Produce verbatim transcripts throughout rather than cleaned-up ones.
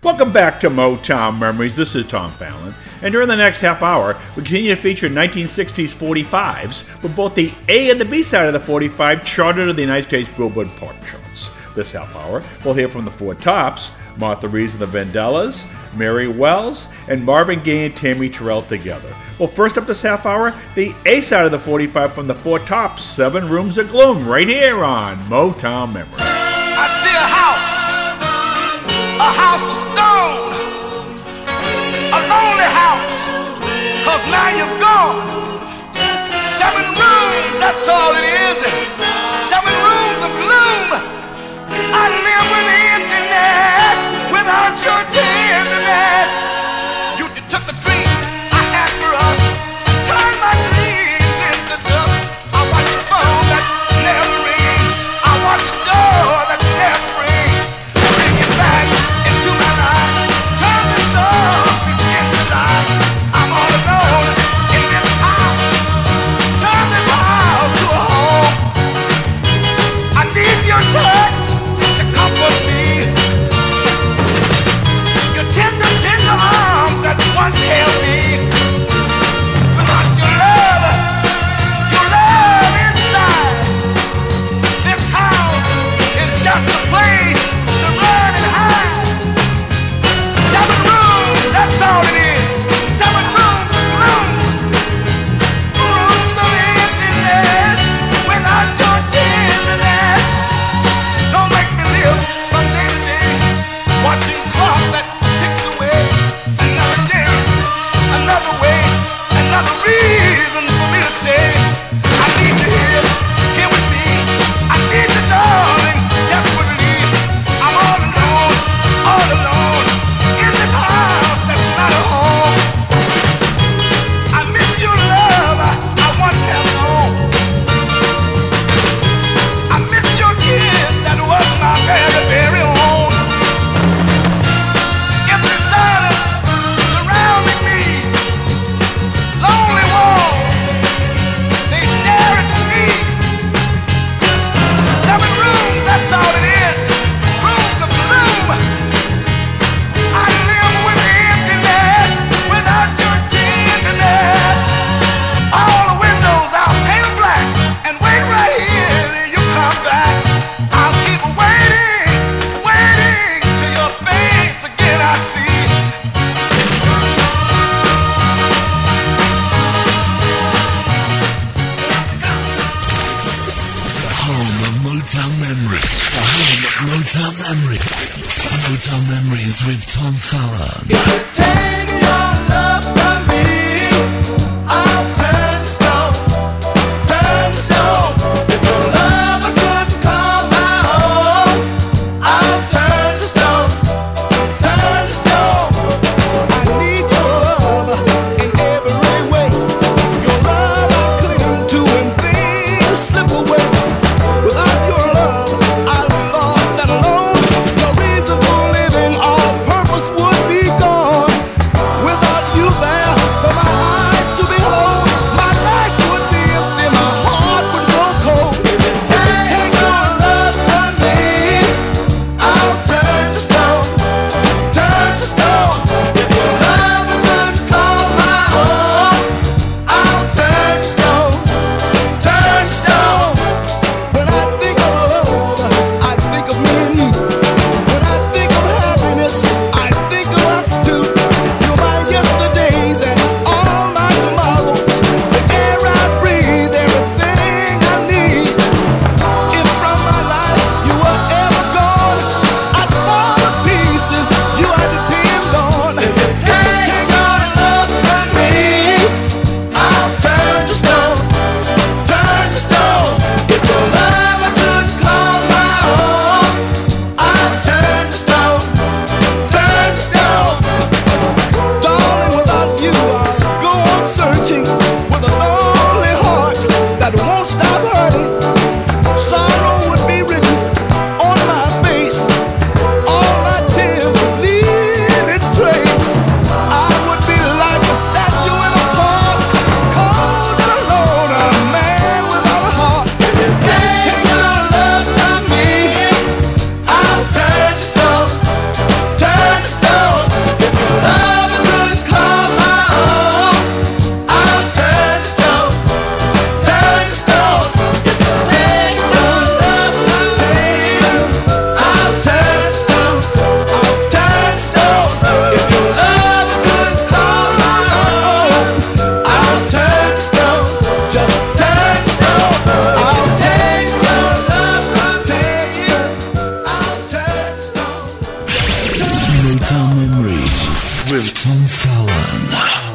Welcome back to Motown Memories. This is Tom Fallon. And during the next half hour, we continue to feature nineteen sixties forty-fives with both the A and the B side of the forty-five charted to the United States Billboard pop charts. This half hour, we'll hear from the Four Tops, Martha Reeves and the Vandellas, Mary Wells, and Marvin Gaye and Tammy Terrell together. Well, first up this half hour, the A side of the forty-five from the Four Tops, Seven Rooms of Gloom, right here on Motown Memories. I see a house, a house of stone, a lonely house, cause now you're gone. Seven rooms, that's all it is. Seven rooms of gloom. I live with emptiness without your tenderness. You, you took the dream I had for us and turned my dreams into dust. I watch the phone that never rings. I watch the door that never rings. Bring it back into my life. Turn this darkness into light. I'm all alone in this house. Turn this house to a home. I need your touch to comfort me. Your tender, tender arms that once held me. Without your love, your love inside, this house is just a place to run and hide. Seven rooms, that's all it is. Seven rooms of gloom. Rooms of emptiness without your tenderness. Don't make me live from day to day, watching clock that ticks away. Another day, another way, another reason for me to say, I need you here, here with me. I need you, darling, desperately. I'm all alone, all alone, in this house that's not a home. I miss your love I, I once have known. I miss your kiss that was my very, very own. Empty silence surrounding me. Lonely walls, they stare at me. Seven rooms, that's all it is. Rooms of gloom. I live with emptiness without your tenderness. All the windows I'll paint black and wait right here till you come back. I'll keep waiting, waiting till your face again I see. The home of Motown Memories. The home of Motown Memories. Motown Memories with Tom Fallon. Take your love from me. I'll turn to stone, turn to stone. If your love I couldn't call my own, I'll turn to stone, turn to stone. I need your love in every way. Your love I cling to and things slip away. Without your love, I'll be lost and alone. No reason for living, all purpose would be gone. Without you there. Motown Memories with Tom Fallon.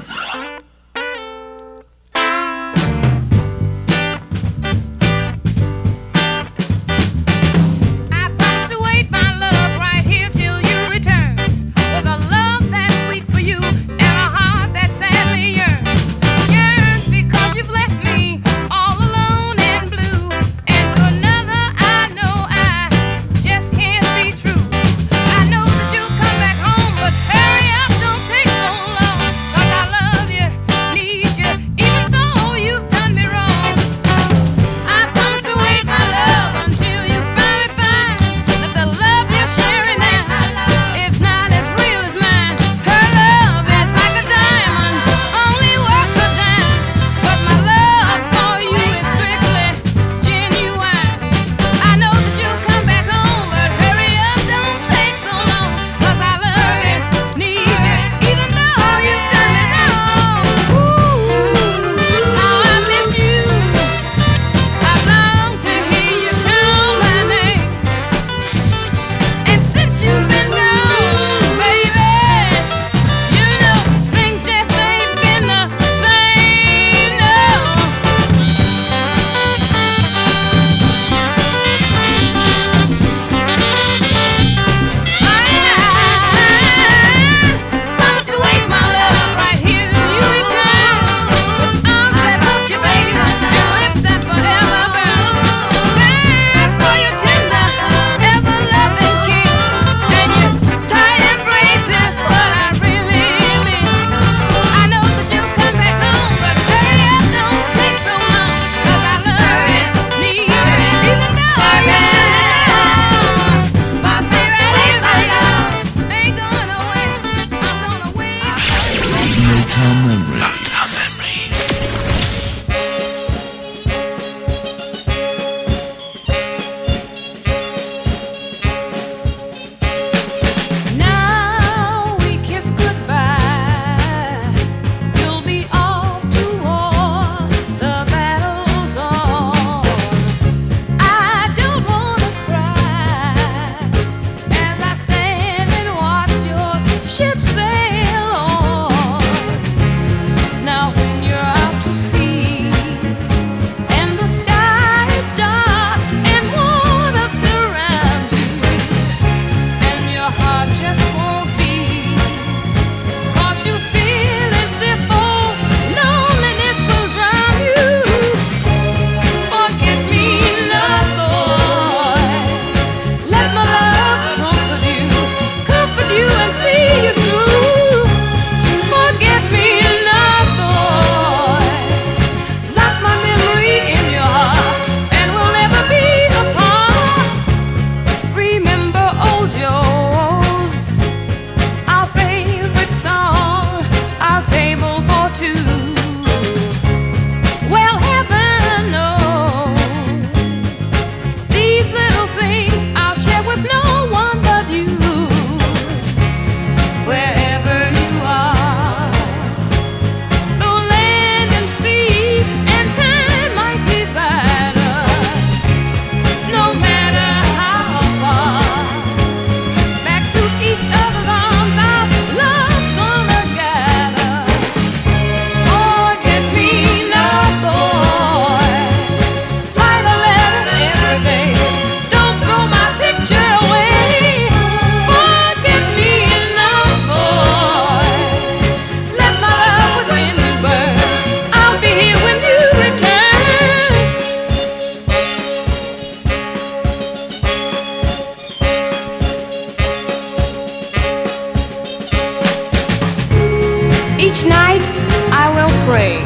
Each night I will pray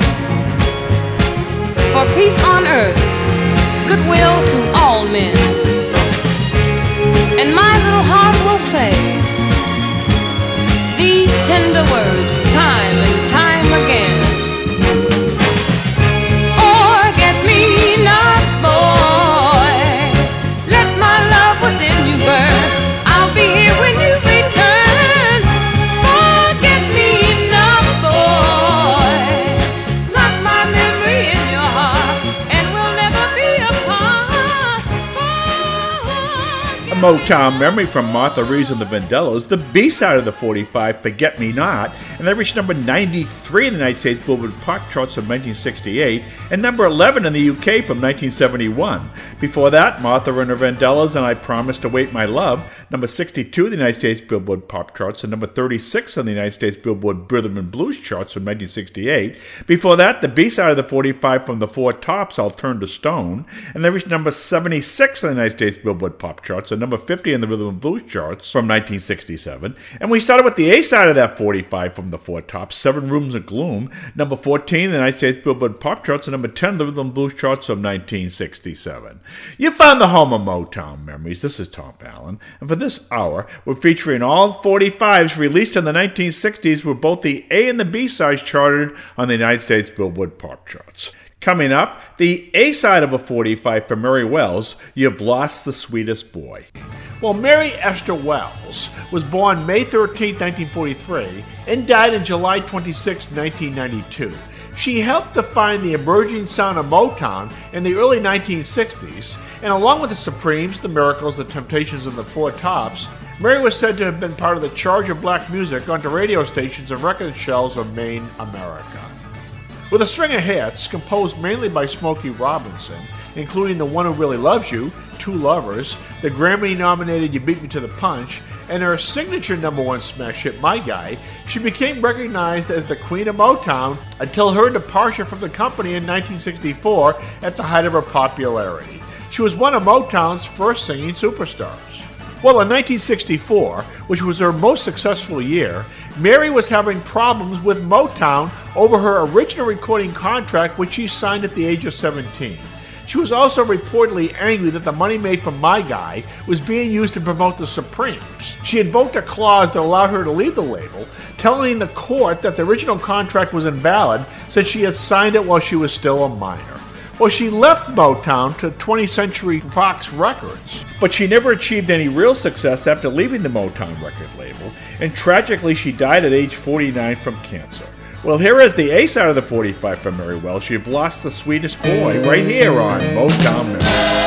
for peace on earth, goodwill to all men. And my little heart will say these tender words time and time again. Forget me not, boy. Let my love within you burn. I'll be here when you return. Forget me not, boy. Lock my memory in your heart, and we'll never be apart. Forget Motown Memory from Martha Reeves and the Vandellas, the B-side of the forty-five, Forget Me Not, and that reached number ninety-three in the United States Billboard Pop charts from nineteen sixty-eight, and number eleven in the U K from nineteen seventy-one. Before that, Martha and her Vandellas and I Promise to Wait My Love, number sixty-two in the United States Billboard Pop charts, and number thirty-six on the United States Billboard Rhythm and Blues charts from nineteen sixty-eight. Before that, the B-side of the forty-five from the Four Tops, I'll Turn to Stone, and that reached number seventy-six in the United States Billboard Pop charts, and number fifty in the Rhythm and Blues charts from nineteen sixty-seven. And we started with the A-side of that forty-five from the Four Tops, Seven Rooms of Gloom, number fourteen in the United States Billboard Pop charts, and number ten in the Rhythm and Blues charts from nineteen sixty-seven. You found the home of Motown Memories. This is Tom Fallon, and for this hour, we're featuring all forty-fives released in the nineteen sixties where both the A and the B sides charted on the United States Billboard Pop charts. Coming up, the A-side of a forty-five for Mary Wells, You've Lost the Sweetest Boy. Well, Mary Esther Wells was born May thirteenth, nineteen forty-three, and died on July twenty-sixth, nineteen ninety-two. She helped define the emerging sound of Motown in the early nineteen sixties, and along with the Supremes, the Miracles, the Temptations, and the Four Tops, Mary was said to have been part of the charge of black music onto radio stations and record shelves of Maine, America. With a string of hits composed mainly by Smokey Robinson, including The One Who Really Loves You, Two Lovers, the Grammy-nominated You Beat Me to the Punch, and her signature number one smash hit, My Guy, she became recognized as the Queen of Motown until her departure from the company in nineteen sixty-four at the height of her popularity. She was one of Motown's first singing superstars. Well, in nineteen sixty-four, which was her most successful year, Mary was having problems with Motown over her original recording contract, which she signed at the age of seventeen. She was also reportedly angry that the money made from My Guy was being used to promote the Supremes. She invoked a clause that allowed her to leave the label, telling the court that the original contract was invalid since she had signed it while she was still a minor. Well, she left Motown to twentieth Century Fox Records, but she never achieved any real success after leaving the Motown record label, and tragically she died at age forty-nine from cancer. Well, here is the A-side of the forty-five from Mary Wells, You've Lost the Sweetest Boy, right here on Motown Memories.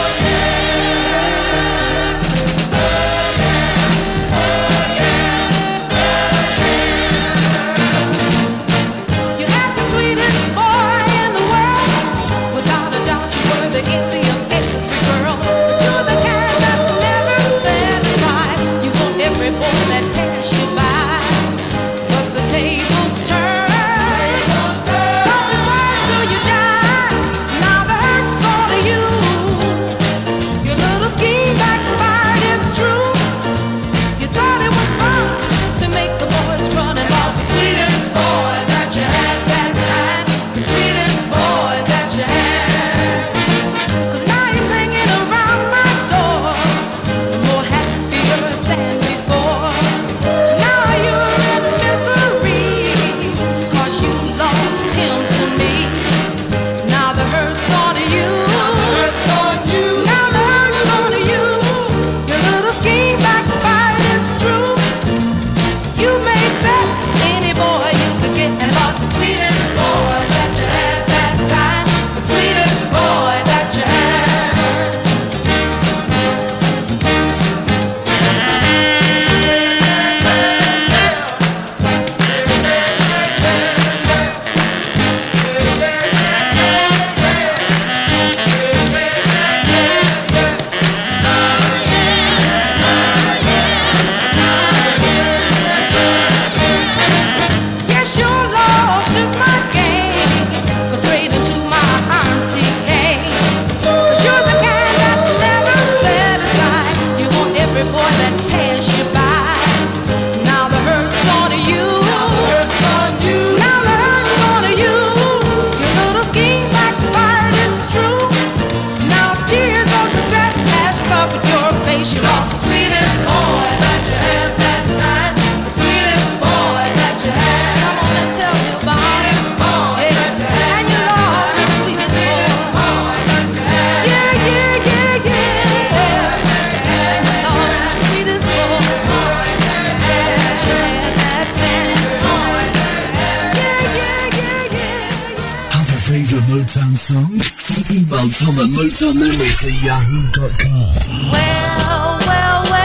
Motown song? Email Tom at motown memories at yahoo dot com. Well, well, well.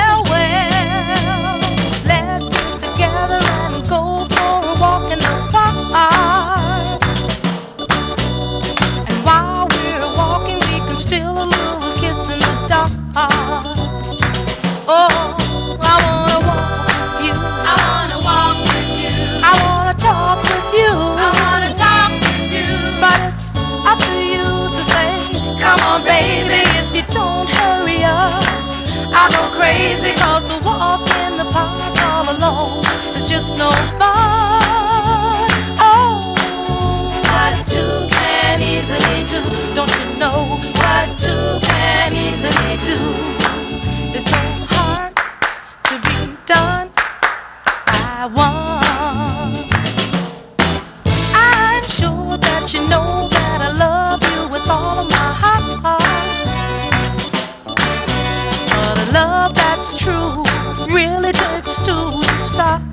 heart.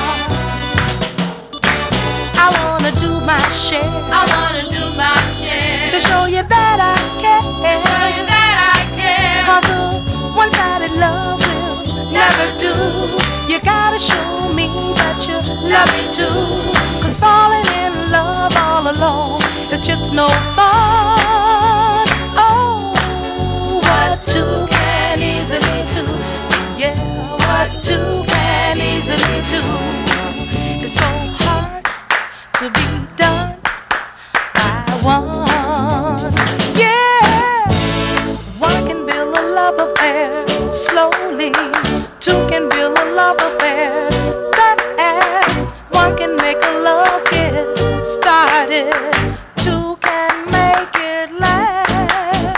I wanna do my share. I wanna do my share to show you that I care. to show you that I care. 'Cause a one-sided love will never do. You gotta show me that you love me too. 'Cause falling in love all alone is just no fun. Oh, what two can easily do. Yeah, what two can easily do. It's so hard to be done by one. Yeah, one can build a love affair slowly. Two can build a love affair fast. One can make a love get started. Two can make it last.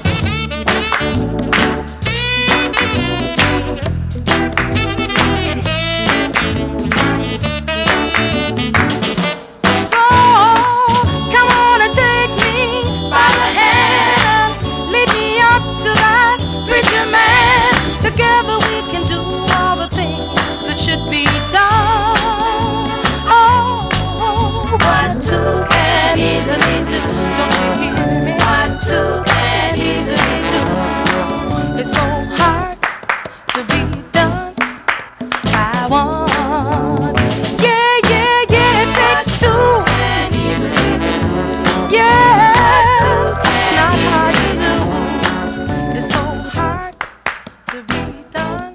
So come on and take me By the hand, lead me up to that preacher man. Together we can do all the things that should be done. Oh, what two can easily do. Don't you hear me? What two can easily do. It's so hard to be done by one. Yeah, yeah, yeah, it takes two. can easily do. Yeah, it's not hard to do. It's so hard to be done.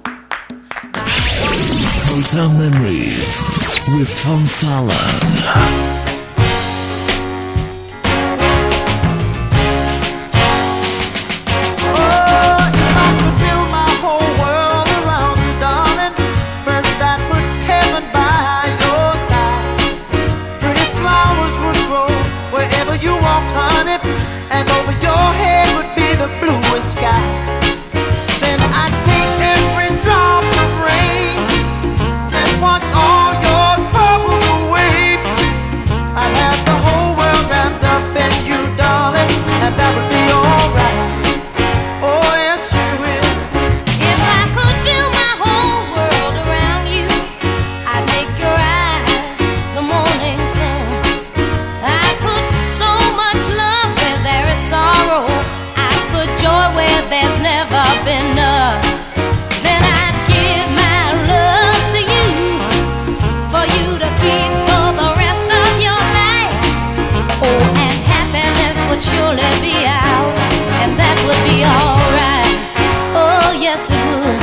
Motown Memories with Tom Fallon. Oh, if I could build my whole world around you, darling, first I'd put heaven by your side. Pretty flowers would grow wherever you walked, honey, and over your head would be the bluest sky. Then I'd take every drop of rain and wash all your troubles away. I'd have the whole world wrapped up in you, darling, and that would be alright. Oh, yes, you will. If I could build my whole world around you, I'd make your eyes the morning sun. I'd put so much love where there is sorrow. I'd put joy where there's never been none. Then I'd give my love to you, for you to keep for the rest of your life. Oh, and happiness would surely be ours, and that would be alright. Oh, yes, it would.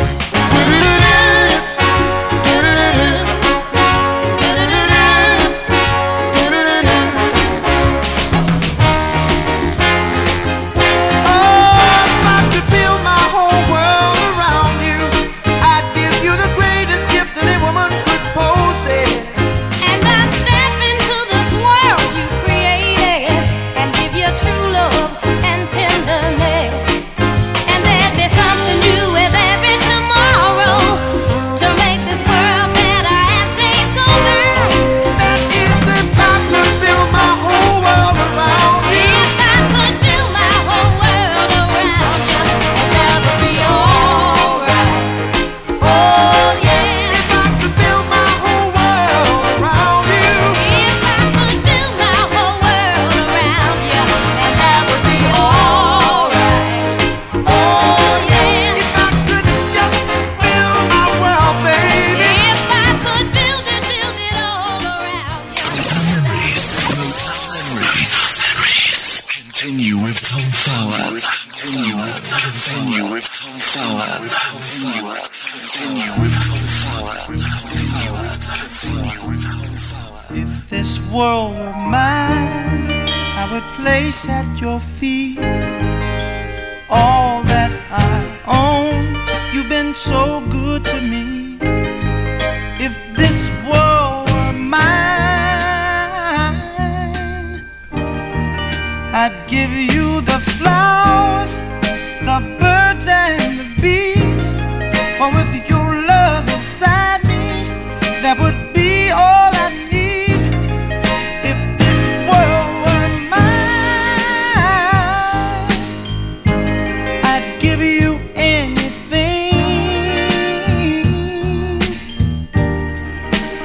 Oh, if I could build my whole world around you, I'd give you the greatest gift any woman could possess. And I'd step into this world you created and give you true love and tenderness. And there'd be something new with every tomorrow to make this world better as days go by. That is, if I could build my whole world around you, If I could build my whole world around you, that would be alright. Oh yeah. if I could build my whole world around you, If I could build my whole world around you, and that would be alright. Oh yeah. if I could just build my world, baby. If I could build it, build it all around you. Motown Memories. Motown Memories. Memories. Continue with Tom Fallon. Continue with Continue with Tom Fallon. Continue with Continue with Tom Fallon. Continue with Continue with Tom Fallon. If this world were mine, I would place at your feet all that I own. You've been so good to me. If this world were mine, I'd give you the flowers, the birds and the bees. For with your love inside me, that would be all I need. If this world were mine, I'd give you anything.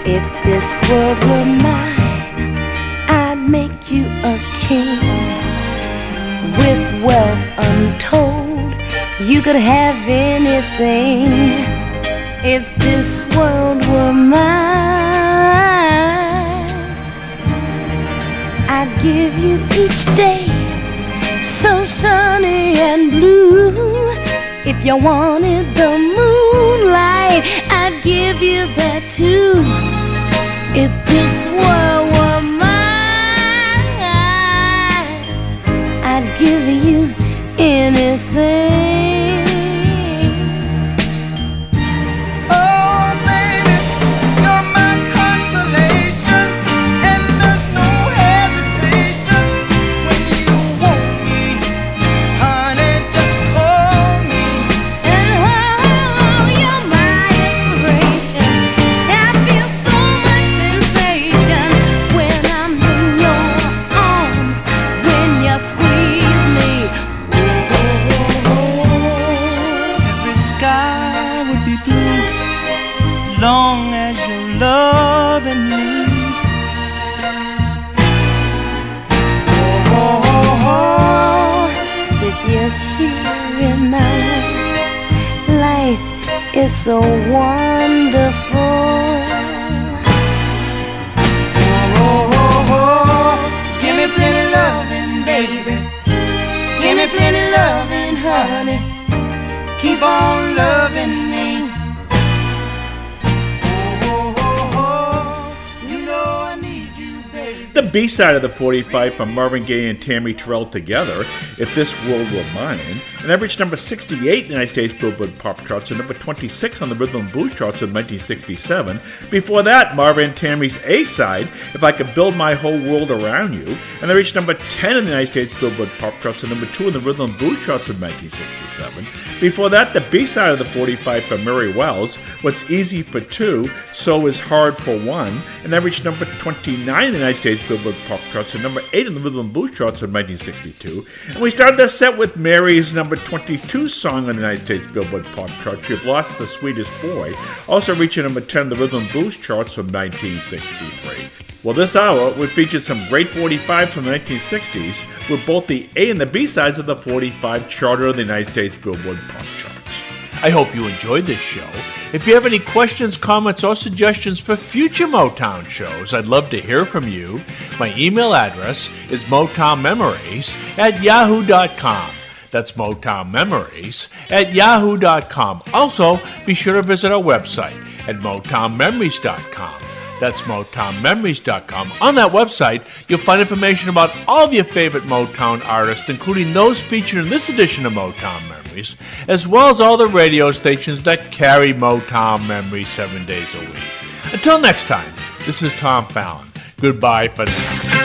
If this world were mine, I'd make you a king. With wealth untold, you could have anything. If this world were mine, I'd give you each day so sunny and blue. If you wanted the moonlight, I'd give you that too. If this world were mine, I'd give you anything. Oh, baby, you're my consolation, and there's no hesitation when you want me, honey, just call me. And oh, you're my inspiration. I feel so much sensation when I'm in your arms, when you squeeze me. Every sky would be blue, long as you're loving me. Oh, oh, oh, with you here in my arms, life is so wonderful. Oh, oh, oh, give me plenty loving, baby. Give me plenty loving, honey. Keep on loving me. Oh, oh, oh, you know I need you, baby. The B-side of the forty-five from Marvin Gaye and Tammy Terrell together, If This World Were Mine, and that reached number sixty-eight in the United States Billboard Pop Charts and number twenty-six on the Rhythm and Blues Charts in nineteen sixty-seven. Before that, Marvin and Tammy's A-side, If I Could Build My Whole World Around You, and they reached number ten in the United States Billboard Pop Charts and number two in the Rhythm and Blues Charts in nineteen sixty-seven. Before that, the B-side of the forty-five from Mary Wells, What's Easy for Two, So Is Hard for One, and that reached number twenty-nine in the United States Billboard Pop Charts and number eight in the Rhythm and Blues Charts in nineteen sixty-two. And we started the set with Mary's number twenty-two song on the United States Billboard Pop Charts, You've Lost the Sweetest Boy, also reaching number ten in the Rhythm and Blues Charts from nineteen sixty-three. Well, this hour, we featured some great forty-fives from the nineteen sixties with both the A and the B sides of the forty-five charter of the United States Billboard Pop Charts. I hope you enjoyed this show. If you have any questions, comments, or suggestions for future Motown shows, I'd love to hear from you. My email address is motownmemories at yahoo dot com. That's Motown Memories at yahoo dot com. Also, be sure to visit our website at motown memories dot com. That's motown memories dot com. On that website, you'll find information about all of your favorite Motown artists, including those featured in this edition of Motown Memories, as well as all the radio stations that carry Motown Memories seven days a week. Until next time, this is Tom Fallon. Goodbye for now.